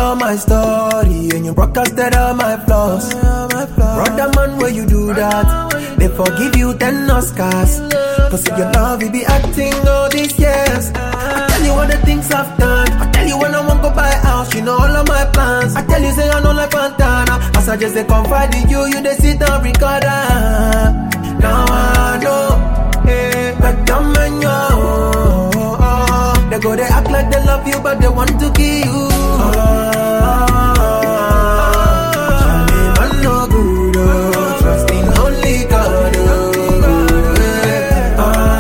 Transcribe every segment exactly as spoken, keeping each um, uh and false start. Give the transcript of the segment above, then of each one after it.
all my story and you broadcasted all my flaws. Brother man, where you do that? They forgive you ten Oscars. Cause if your love, you be acting all these years. I tell you all the things I've done. I tell you when I want to buy a house, you know all of my plans. I tell you say I know like Fontana. As I just say confide in you, you they sit and record. Now I know, hey, but I'm in you. They go, they act like they love you, but they want to kill you. Oh, Charlie, man, no good. Oh, trust in only God. Oh, yeah.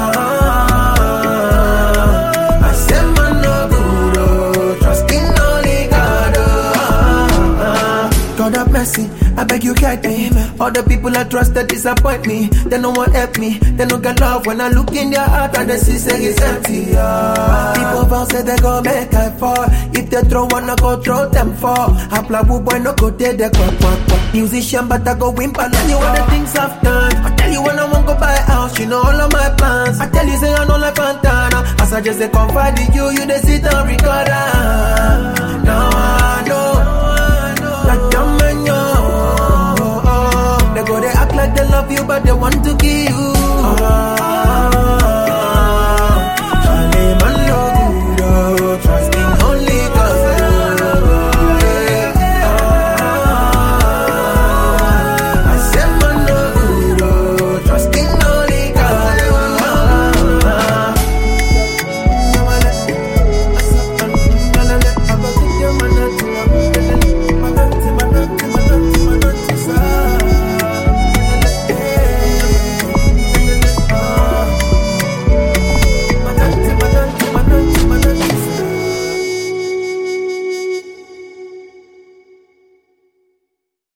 Oh, I said, man, no good. Oh, trust in only God. Oh, God have mercy. I beg you guide me. All the people I trust that disappoint me. They no one help me. They no get love when I look in their heart and they see say it's empty. Yeah. People vow say they gon' make I fall. If they throw one, I go throw them fall. I play boy no go there, they quack quack quack. Musician but I go wimp and tell you all the things I've done. I tell you when I want go buy a house, you know all of my plans. I tell you say I know like Fontana. As I just say confide in you, you they sit and record. Now